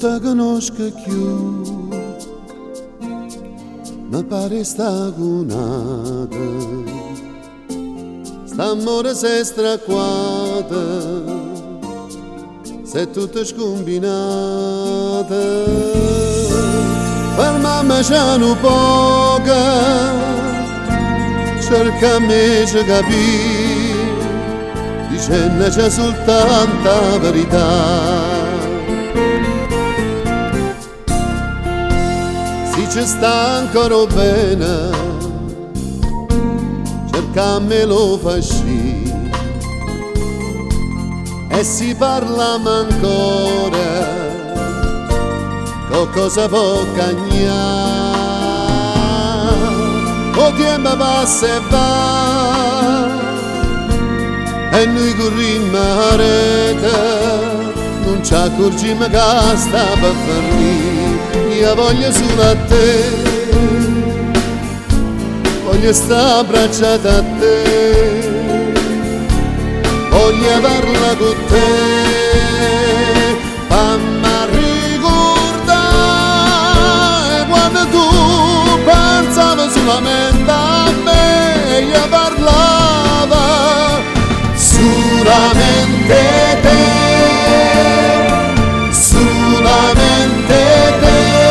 te conosco più, mi pare stagunata, st'amore sei straquata, sei tutta scombinata. Fermami c'è un poco, cercami di capire, dicendo c'è soltanto la verità. Se ci sta ancora bene, cercammelo fasci, e si parla ancora, cosa può cagnare. O tempo passa e va, e noi corriamo a rete, non ci accorgiamo che sta per finire. Io voglio solo a te, voglio stare abbracciata a te, voglio parlare con te, fammi ricordare quando tu pensavi solamente a me. Io parlava solamente te, solamente te.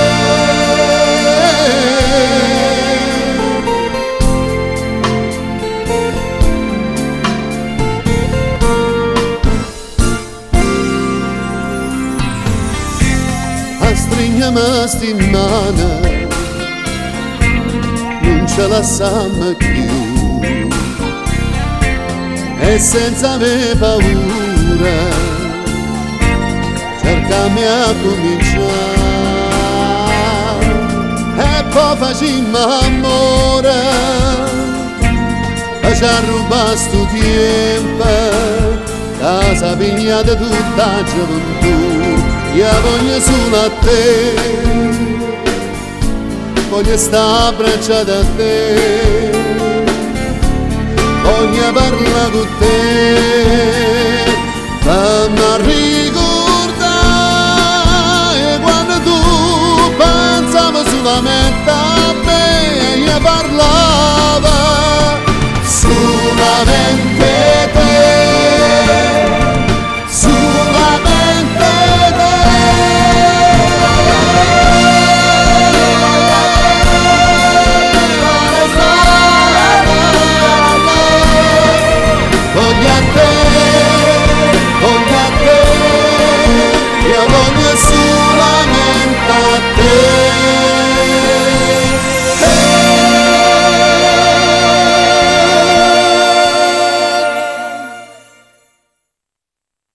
Stringiamo sti mani, non ce la lasciamo più, e senza avere paura cercami a cominciare, e poi facciamo amore, facciamo rubare sto tempo, casa pigliata tutta gioventù. Io voglio solo a te, voglio stare abbracciata a te, voglio parlare con te, fammi ricordare quando tu pensavi solamente a me. Io parlavo